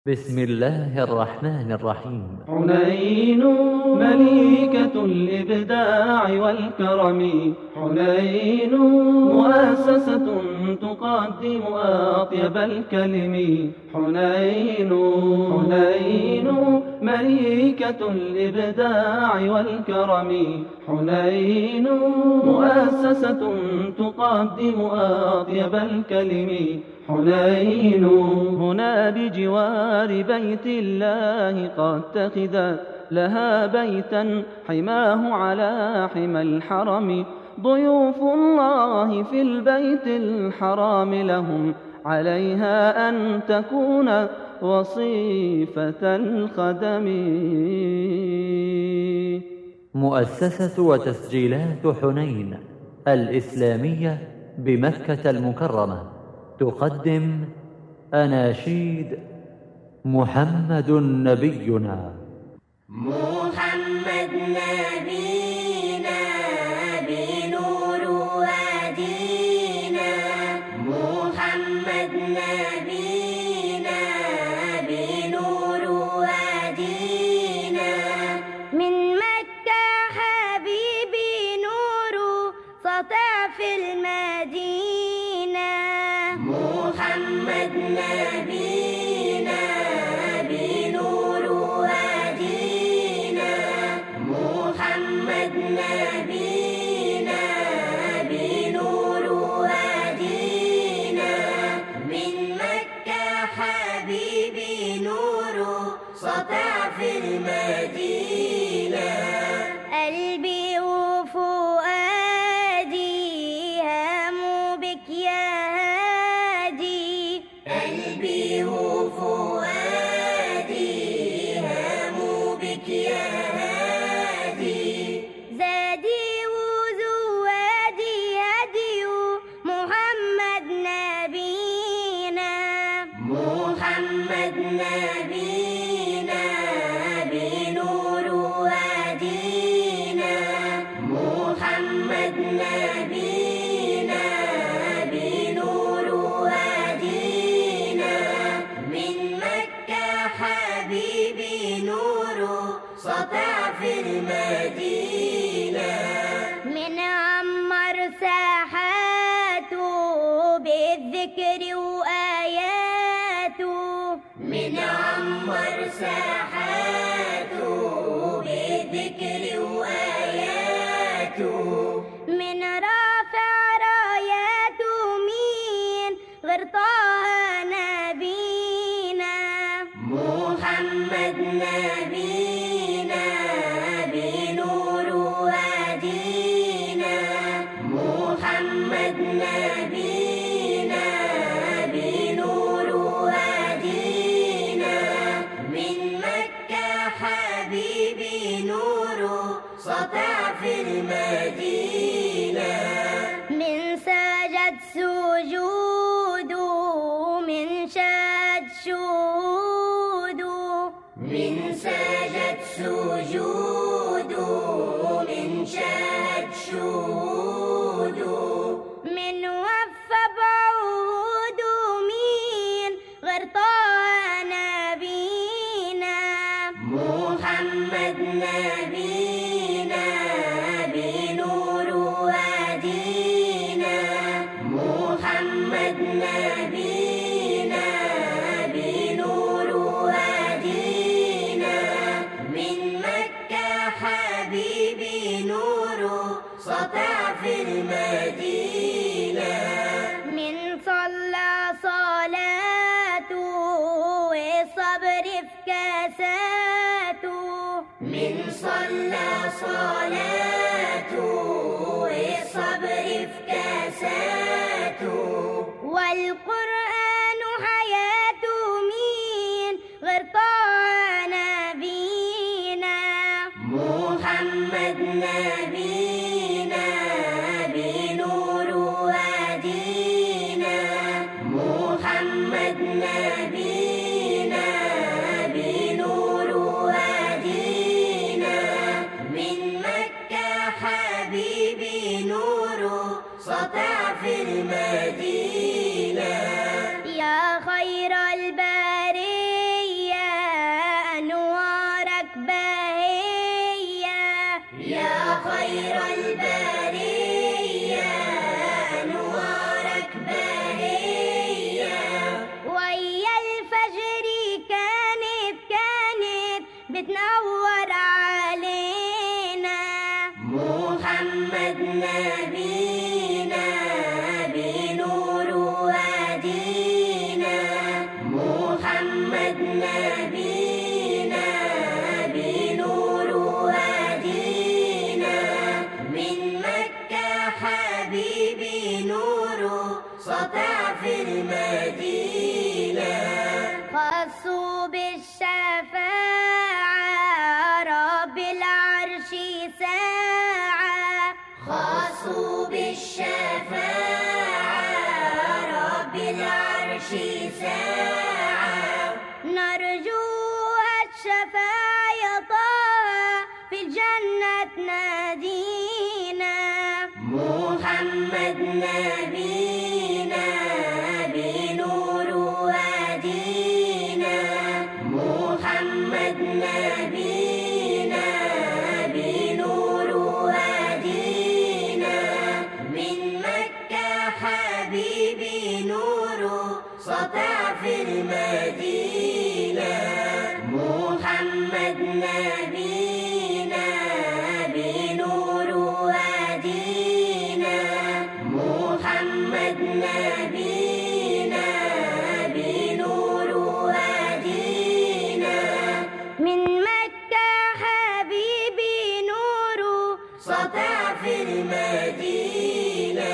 بسم الله الرحمن الرحيم. حنين مليكة الإبداع والكرم، حنين مؤسسة تقدم أطيب الكلم، حنين مليكة الإبداع والكرم، حنين مؤسسة تقدم أطيب الكلم، حنين هنا بجوار بيت الله قد اتخذت لها بيتا حماه على حمى الحرم، ضيوف الله في البيت الحرام لهم عليها أن تكون وصيفة الخدم. مؤسسة وتسجيلات حنين الإسلامية بمكة المكرمة تقدم أناشيد محمد نبينا. محمد نبينا بنور وادينا، محمد نبينا بنور وادينا، من مكة حبيبي نور سطع في المدينة، محمد نبينا بنور وادينا، محمد نبينا بنور وادينا، من مكة حبيبي نور سطع في المدينة، قلبي وفؤادي هاموا بك يا هادي، قلبي وفؤادي هاموا بك يا هادي، زادي وزوادي هدي محمد نبينا، محمد نبينا بنور وادينا، محمد نبينا بنور وادينا، من مكة حبيبي نور سطع في المدينة، من عمر ساحاته بالذكر وآياته، من عمر ساحاته بالذكر وآياته، من رافع راياته مين غير طه نبينا، محمد نبينا بنور وادينا، محمد نبينا بنور وادينا، من مكة حبيبي نور سطع في المدينة، من سجد سجوده من شهد شهوده، من سجد سجوده من شهد شهوده، من وفى بعوده مين غير طه نبينا، محمد نبينا بنور وادينا، محمد نبينا بنور وادينا، من مكة حبيبي نور سطع في المدينة، من صلى صلاته والصبر في كاساته، من صلى صلاته والصبر في كاساته، والقرآن حياته مين غير طه نبينا، محمد نبينا بنور وادينا، محمد نبينا بنور وادينا، من مكة حبيبي نور سطع في المدينة، يا خير البرية بتنور علينا. محمد نبينا بنور وادينا، محمد نبينا بنور وادينا، من مكة حبيبي نوره سطع في المدينة. خصوا بالشفاعة رب العرش ساعة، خصوا بالشفاعة رب العرش ساعة، نرجوها الشفاعة يا طه في الجنة تنادينا. محمد نبينا بنور وادينا، محمد نبينا بنور وادينا، من مكة حبيبي نوره سطع في المدينة. محمد نبينا بنور وادينا، محمد نبينا بنور وادينا، من مكة حبيبي نوره سطع في المدينة.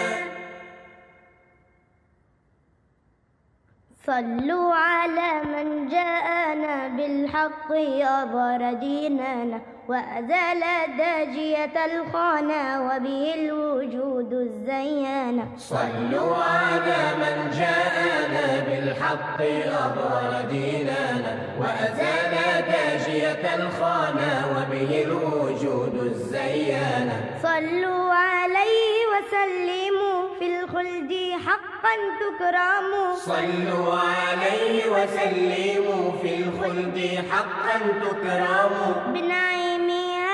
صلوا على من جاءنا بالحق أظهر ديننا، وأزال داجية الخانة وبه الوجود الزيانة. صلوا على من جاءنا بالحق أظهر ديننا، وأزال داجية الخانة وبه الوجود الزيانة. صلوا عليه وسلموا في الخلد حقا تكرموا، صلوا عليه وسلموا في الخلد حقا تكرموا، بنعيمها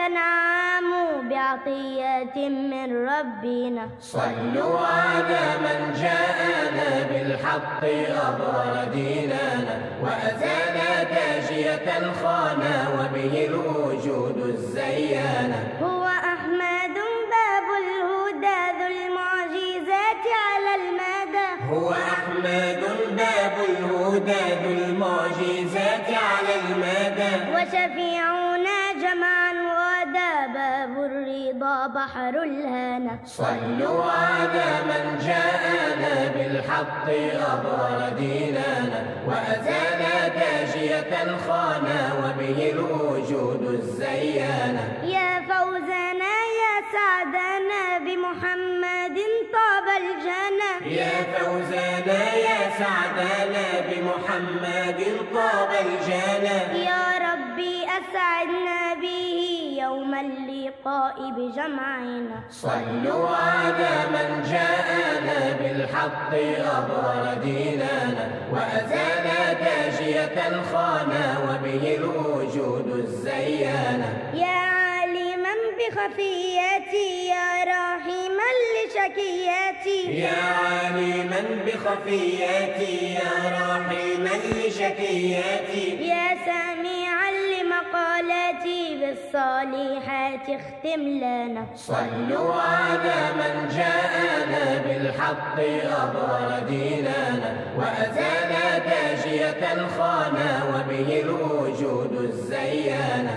تتنعموا بعطية من ربنا. صلوا على من جاءنا بالحق أظهر ديننا، وأزال داجية الخانة وبه الوجود الزيانة. هو أحمد باب الهدى ذو المعجزات على المدى، هو أحمد باب الهدى ذو المعجزات على المدى، وشفيعنا جمعا غدا باب الرضا بحر الهنا. صلوا على من جاءنا بالحق أظهر ديننا، وأزال داجية الخانة وبه الوجود الزيانة. يا فوزنا يا سعدنا بمحمد طاب الجنة، يا فوزنا يا سعدنا بمحمد طاب الجنة، يا ربي أسعدنا به يوم اللقاء بجمعنا. صلوا على من جاءنا بالحق أظهر ديننا، وأزال داجية الخانة وبه الوجود الزيانة. يا عالما بخفياتي يا راحما لشكياتي، يا عالما بخفياتي يا راحما لشكياتي، يا سامعا لمقالاتي بالصالحات اختم لنا. صلوا على من جاءنا بالحق أظهر ديننا، وأزال داجية الخانة وبه الوجود الزيانة.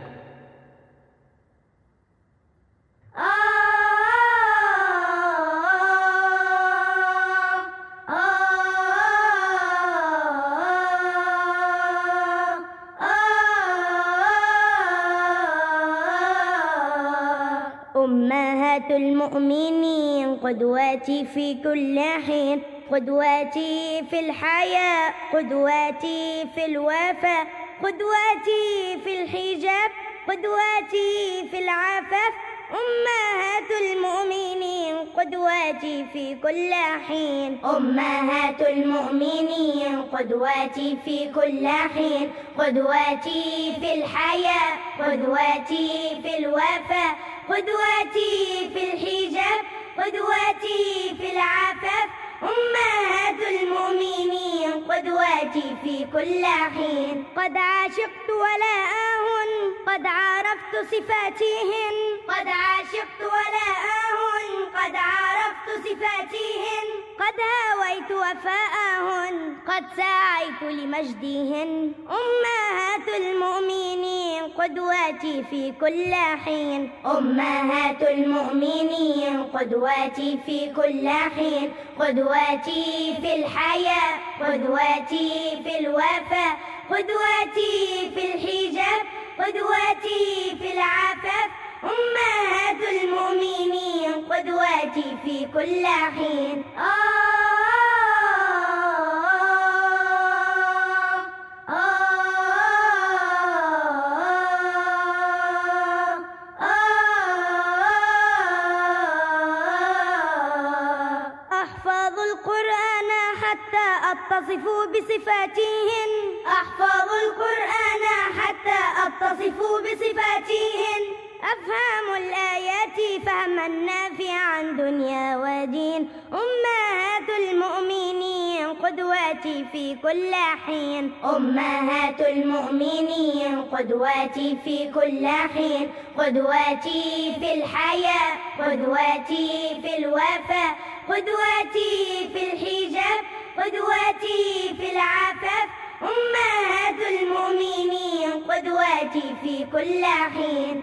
أمهات المؤمنين قدواتي في كل حين، قدواتي في الحياة، قدواتي في الوفاء، قدواتي في الحجاب، قدواتي في العفاف. أمهات المؤمنين قدواتي في كل حين، أمهات المؤمنين قدواتي في كل حين، قدواتي في الحياة، قدواتي في الوفاء، قدواتي في الحجاب، قدواتي في العفاف. أمهات المؤمنين قدواتي قدواتي في كل حين. قد عاشقت ولا آهن، قد عرفت صفاتهن، قد عاشقت ولا آهن، قد عرفت صفاتهن، قد هاويت وفاءهن، قد سعيت لمجدهن. أمهات المؤمنين قدواتي في كل حين، أمهات المؤمنين قدواتي في كل حين. قدواتي في الحياة، قدواتي في الوفاء، قدواتي في الحجاب، قدواتي في العفاف. أمهات المؤمنين قدواتي في كل حين. أحفظ القرآن حتى أتصف بصفاتهن، أحفظ القرآن حتى أتصف بصفاتهن. أفهم الآيات فهما نافعا دنيا ودين. أمهات المؤمنين قدواتي في كل حين، أمهات المؤمنين قدواتي في كل حين. قدواتي في الحياة، قدواتي في الوفاء، قدواتي في الحجاب، قدواتي في العفاف. أمهات المؤمنين قدواتي في كل حين.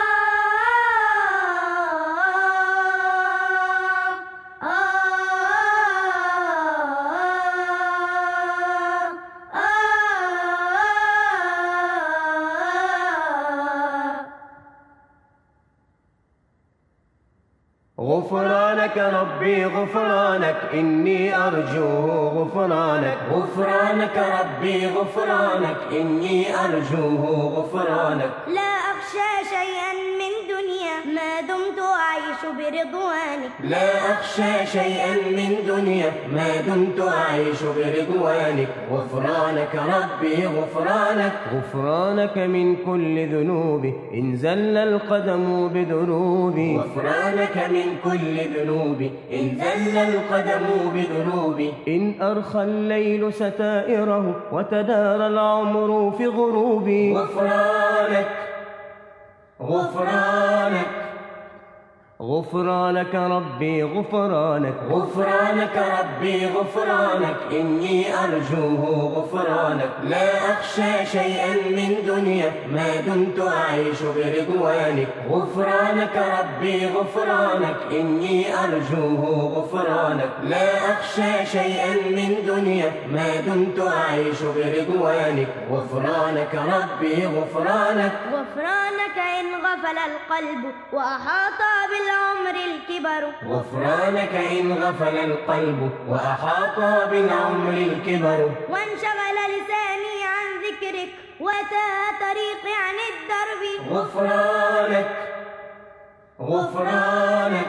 غفرانك ربي غفرانك، إني أرجوه غفرانك. غفرانك ربي غفرانك، إني أرجوه غفرانك. لا أخشى شيئا من دنيا ما دمت أعيش برضوانك، لا أخشى شيئا من دنيا ما دمت أعيش برضوانك. غفرانك ربي غفرانك، غفرانك من كل ذنوب إن زل القدم بذنوبي. غفرانك من كل ذنوب إن زل القدم بذنوبي. إن أرخى الليل ستائره وتدارى العمر في غروبي. غفرانك غفرانك غفرانك ربي غفرانك. غفرانك ربي غفرانك، إني أرجوه غفرانك. لا أخشى شيئا من دنيا ما دمت أعيش برضوانك. غفرانك ربي غفرانك، إني أرجوه غفرانك. لا أخشى شيئا من دنيا ما دمت أعيش برضوانك. غفرانك ربي غفرانك. غفرانك إن غفل القلب وأحاط بالعمر الكبر. غفرانك إن غفل القلب وأحاط بالعمر الكبر. وانشغل لساني عن ذكرك وتاه طريقي عن الدرب. غفرانك غفرانك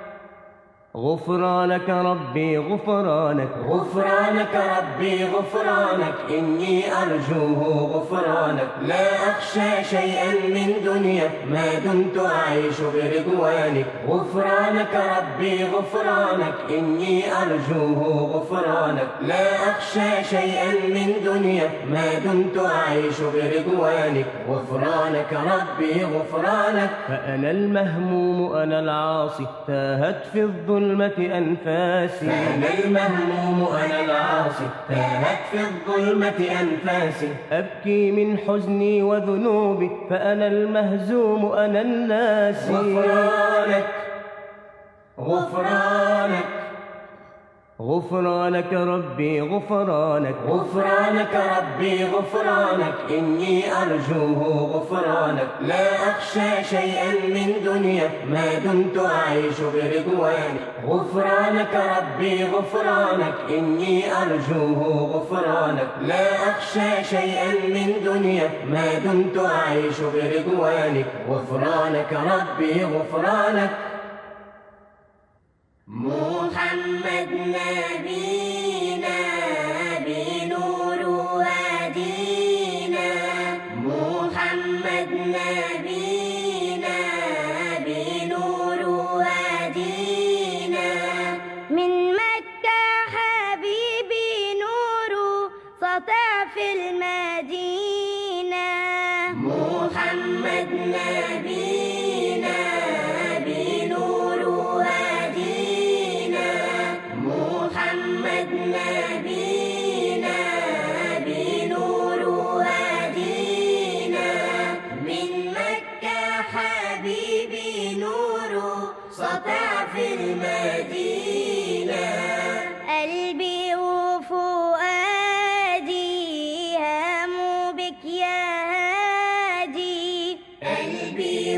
غفرانك ربي غفرانك. غفرانك ربي غفرانك، إني أرجوه غفرانك. لا أخشى شيئا من دنيا ما دمت أعيش برضوانك. غفرانك ربي غفرانك، إني أرجوه غفرانك. لا أخشى شيئا من دنيا ما دمت أعيش برضوانك. غفرانك ربي غفرانك. فأنا المهموم أنا العاصي تاهت في الظلمة أنفاسي. أنا المهموم أنا العاصي تاهت في الظلمة أنفاسي. أبكي من حزني وذنوبي فأنا المهزوم أنا الناسي. غفرانك غفرانك غفرانك ربي غفرانك. غفرانك ربي غفرانك، إني أرجوه غفرانك. لا أخشى شيئا من دنيا ما دمت أعيش برضوانك. غفرانك ربي غفرانك، إني أرجوه غفرانك. لا أخشى شيئا من دنيا ما دمت أعيش برضوانك. غفرانك ربي غفرانك. محمد نبينا بنور هدينا. محمد نبينا بنور هدينا. من مكة حبيبي نور سطع في المدينة. محمد نبينا بنور هدينا، محمد نبينا بنور هدينا، من مكة حبيبي نوره سطع في المدينة. قلبي وفؤادي هاموا بك يا هادي، قلبي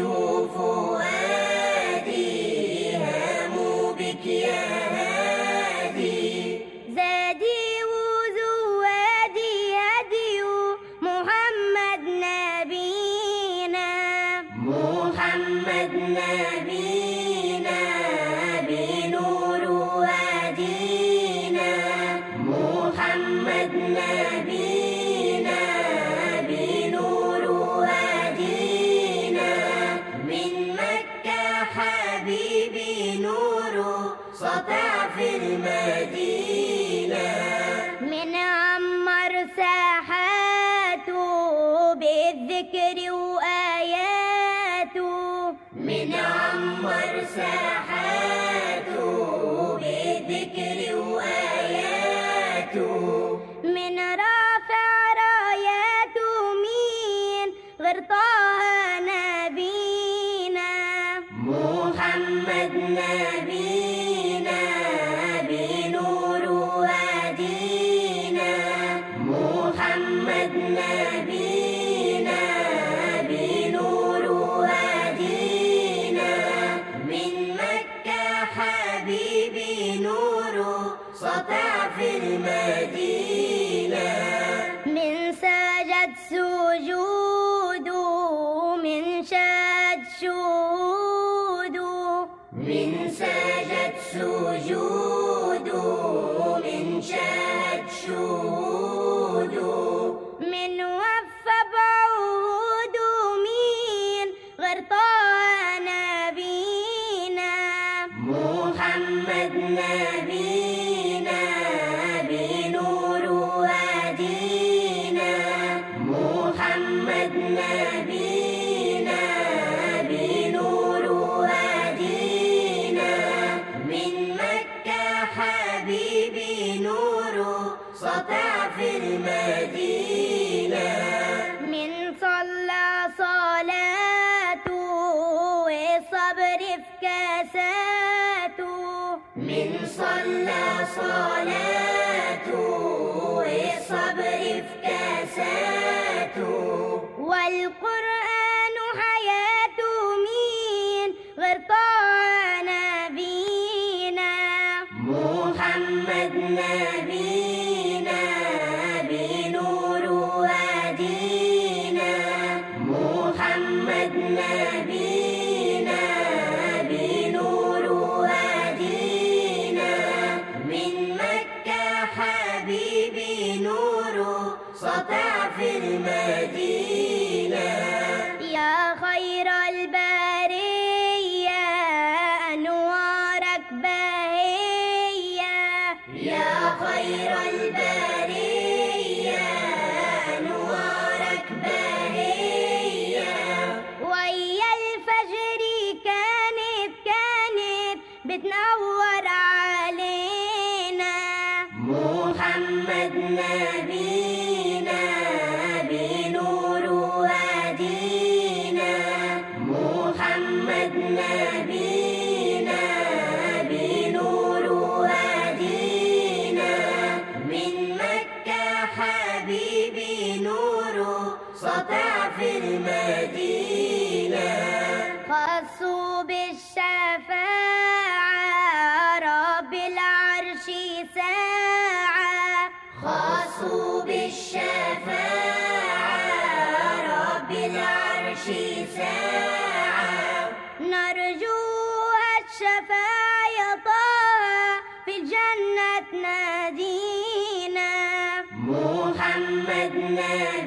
وفؤادي هاموا بك يا هادي، زادي وزوادي هدي محمد نبينا. محمد نبينا بنور هدينا، محمد نبينا بنور هدينا، من مكة حبيبي نوره سطع في المدينة. من عمر ساحاته بالذكر وآياته، من عمر ساحاته بالذكر وآياته، من رافع راياته مين غير طه نبينا. محمد نبينا بنور هدينا، محمد نبينا بنور هدينا، من مكة حبيبي نوره سطع في المدينة. من سجد سجوده من شاد شهوده، من سجد سجوده من شهد شهوده، من وفى بعوده مين غير طه نبينا. محمد نبينا بنور هدينا، محمد نبينا بنور هدينا، من مكة حبيبي نوره سطع في المدينة. من صلى صلاته والصبر في كاساته، من صلى صلاته والصبر في كاساته، والقرآن حياته مين غير طه نبينا. محمد نبينا بنور هدينا، محمد نبينا بنور هدينا، من مكة حبيبي نوره سطع في المدينة. يا خير البرية أنوارك بهية، يا خير البرية أنوارك بهية، ويا الفجر كانت بتنور علينا. محمد نبينا بنور هدينا، محمد نبينا بنور هدينا، من مكة حبيبي نوره سطع في المدينة. خصوا بالشفاعة رب العرش ساعة، خاصوا بالشفاعة رب العرش ساعة، نرجوها الشفاعة يا طه في الجنة نادينا. محمد نبينا